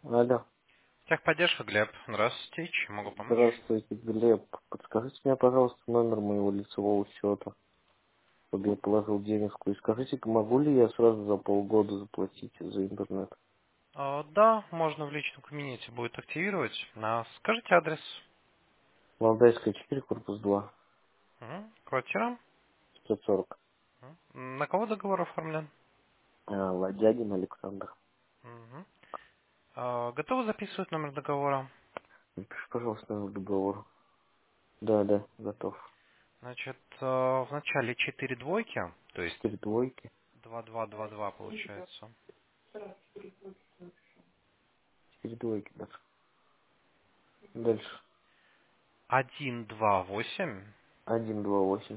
Алло, Техподдержка, Глеб. Здравствуйте. Чем могу помочь? здравствуйте, Глеб. Подскажите мне, пожалуйста, номер моего лицевого счета, чтобы я положил денежку. И скажите, могу ли я сразу за полгода заплатить за интернет? Да, можно в личном кабинете будет активировать. Скажите адрес. Валдайская 4, корпус 2, Квартира. 140. На кого договор оформлен? Ладягин Александр. Мгм. Готовы записывать номер договора? Напиши, пожалуйста, номер договора. Да, да, готов. Значит, в начале 4 двойки, то есть 4 двойки. 2222 получается. 4 двойки даже. Дальше. 128 1, 2, 8,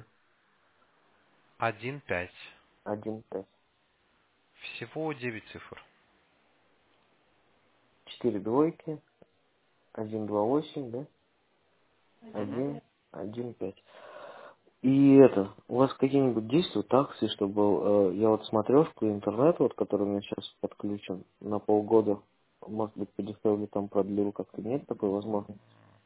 15. 1, 5. Всего 9 цифр. 4 двойки. 1, 2, 8, да? Мгм. 1, 1, 5. И это, у вас какие-нибудь действуют акции, чтобы я вот смотрешку интернет, вот, который у меня сейчас подключен на полгода, может быть, подешевле там продлил, как-то нет такой возможности.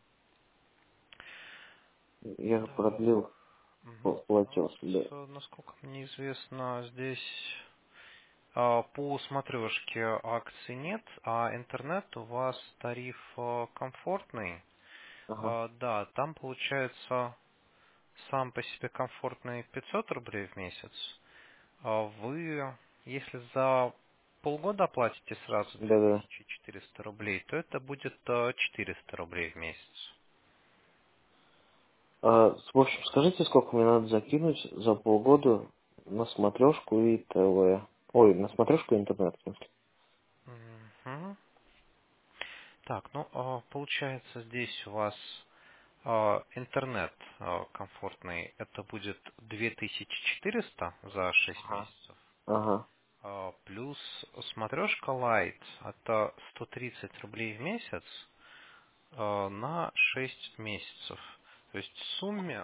Я же Да. продлил Мгм. Ну платеж, вот, да. насколько мне известно, здесь по смотрешке акций нет, а интернет у вас тариф комфортный. Ага, Да, там получается сам по себе комфортный 500 рублей в месяц. Вы, если за полгода оплатите сразу да-да. 2400 рублей, то это будет 400 рублей в месяц. В общем, скажите, сколько мне надо закинуть за полгода на смотрешку и ТВ. Ой, на смотрешку и интернет, в смысле. Мгм. Так, ну, получается здесь у вас интернет комфортный, это будет 2400 за 6 Ага. месяцев. Ага. Плюс смотрешка Lite, это 130 рублей в месяц на 6 месяцев. То есть в сумме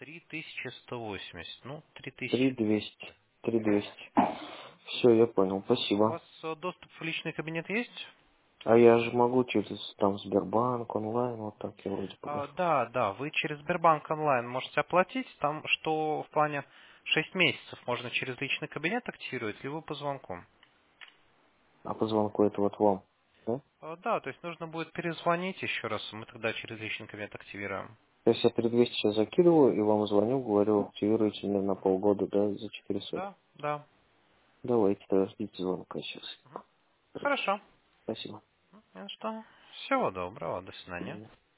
3180, ну, 3200. 3200. 3200. Все, я понял, У спасибо. вас доступ в личный кабинет есть? А я же могу через там Сбербанк, онлайн, вот так я вроде погашу. Да, да, вы через Сбербанк онлайн можете оплатить, там что в плане 6 месяцев можно через личный кабинет активировать, либо по звонку. А по звонку это вот вам, да? Да, то есть нужно будет перезвонить еще раз, мы тогда через личный кабинет активируем. То есть я 3200 сейчас закидываю и вам звоню, говорю, активируйте мне на полгода, да, за 400. Да, да. Давайте, тогда ждите звонка сейчас. Хорошо. Спасибо. Ну что, всего доброго, до свидания.